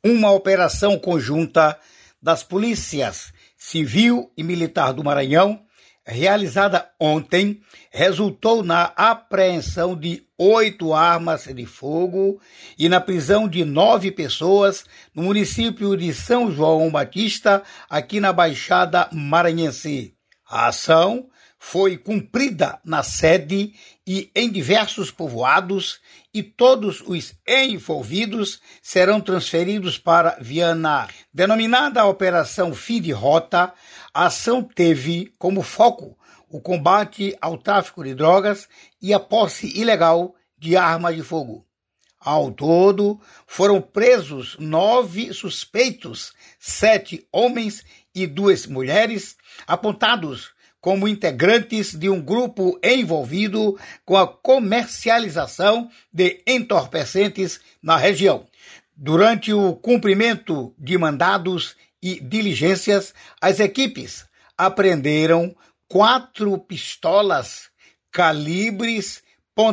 Uma operação conjunta das polícias civil e militar do Maranhão, realizada ontem, resultou na apreensão de 8 armas de fogo e na prisão de 9 pessoas no município de São João Batista, aqui na Baixada Maranhense. A ação foi cumprida na sede e em diversos povoados e todos os envolvidos serão transferidos para Viana. Denominada Operação Fim de Rota, a ação teve como foco o combate ao tráfico de drogas e a posse ilegal de armas de fogo. Ao todo, foram presos 9 suspeitos, 7 homens e 2 mulheres, apontados como integrantes de um grupo envolvido com a comercialização de entorpecentes na região. Durante o cumprimento de mandados e diligências, as equipes apreenderam 4 pistolas calibres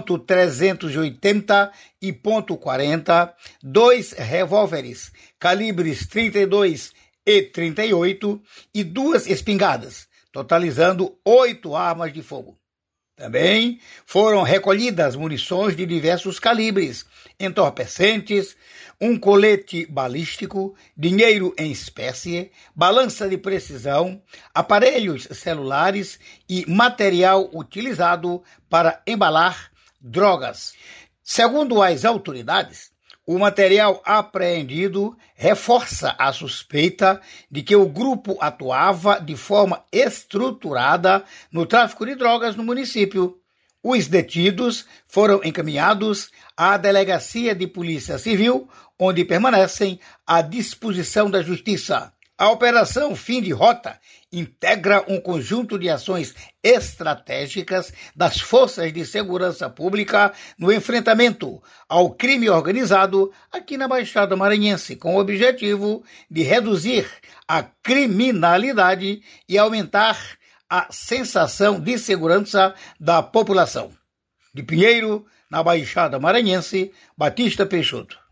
.380 e .40, 2 revólveres calibres 32 e 38 e 2 espingardas, totalizando 8 armas de fogo. Também foram recolhidas munições de diversos calibres, entorpecentes, um colete balístico, dinheiro em espécie, balança de precisão, aparelhos celulares e material utilizado para embalar drogas. Segundo as autoridades, o material apreendido reforça a suspeita de que o grupo atuava de forma estruturada no tráfico de drogas no município. Os detidos foram encaminhados à Delegacia de Polícia Civil, onde permanecem à disposição da Justiça. A Operação Fim de Rota integra um conjunto de ações estratégicas das forças de segurança pública no enfrentamento ao crime organizado aqui na Baixada Maranhense, com o objetivo de reduzir a criminalidade e aumentar a sensação de segurança da população. De Pinheiro, na Baixada Maranhense, Batista Peixoto.